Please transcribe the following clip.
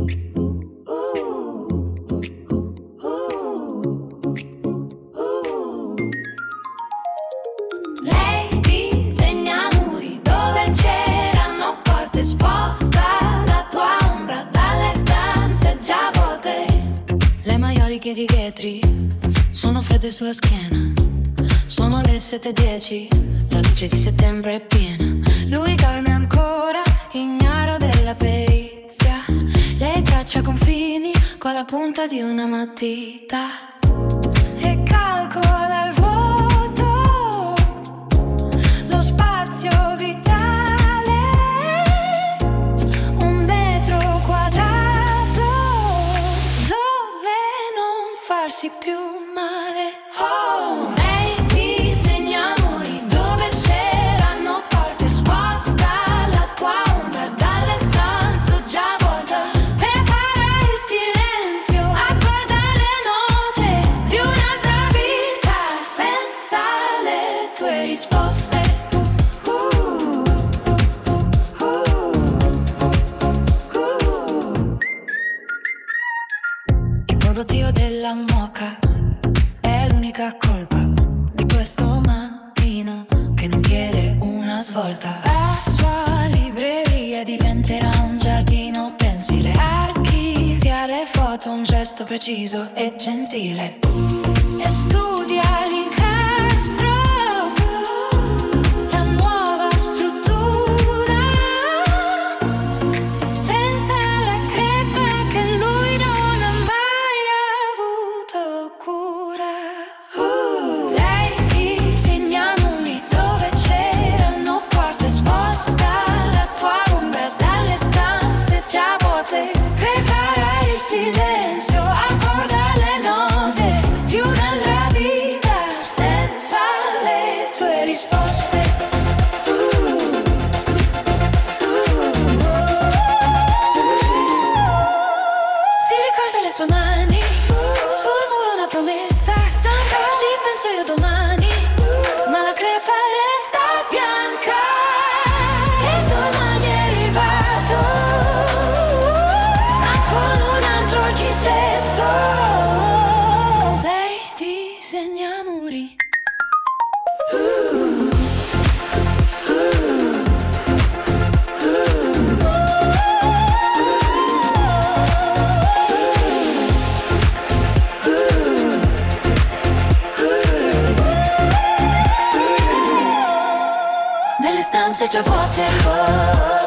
Lei disegna muri dove c'erano porte, sposta la tua ombra dalle stanze già vuote. Le maioliche di Ghetri sono fredde sulla schiena. Sono le 7:10, la luce di settembre è piena. Lui dorme ancora, ignaro della perizia. Lei traccia confini con la punta di una matita e calcola il vuoto, lo spazio vitale, 1 metro quadrato dove non farsi più male. Oh, lei disegna muri dove c'erano porte, sposta la tua ombra dalle stanze già vuote. Prepara il silenzio, accorda le note di un'altra vita senza le tue risposte. Il borbottio della moka è l'unica colpa di questo mattino che non chiede una svolta. La sua libreria diventerà un giardino pensile. Archivia le foto, un gesto preciso e gentile. E studia l'incastro, la nuova struttura, senza la crepa che lui non ha mai avuto cura. Lei disegna numeri dove c'erano porte, sposta la tua ombra dalle stanze già vuote. Prepara il silenzio, accorda le note di un'altra vita senza le tue risposte. Si ricorda le sue mani, sul muro una promessa stampa. Ci penso io domani, ma la crepa resta bianca. E domani è arrivato, ma con un altro architetto. Lei disegna muri. Nelle stanze già vuote.